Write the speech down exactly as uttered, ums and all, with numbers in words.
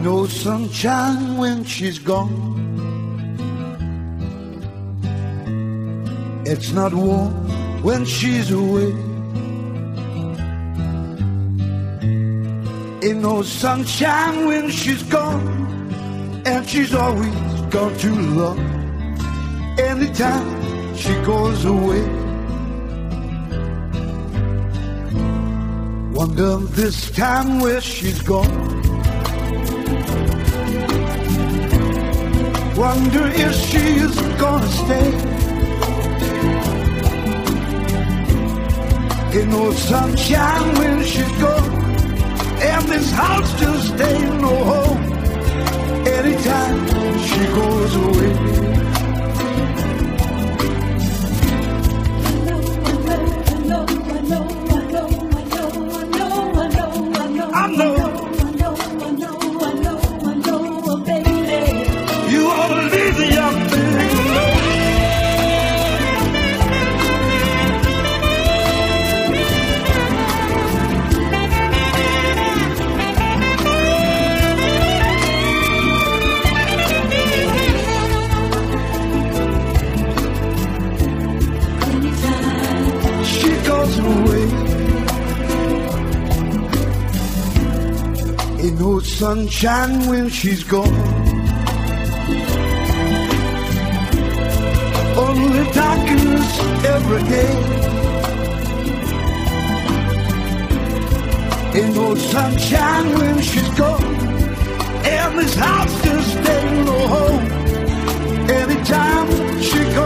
no sunshine when she's gone. It's not warm when she's away. Ain't no sunshine when she's gone, and she's always gone too long. Anytime she goes away, wonder this time where she's gone. Wonder if she's gonna stay. Ain't no sunshine when she's gone, and this house just ain't no home. Anytime she goes away, I know. Ain't no sunshine when she's gone, only darkness every day. Ain't no sunshine when she's gone, and this house just ain't no home. Anytime she goes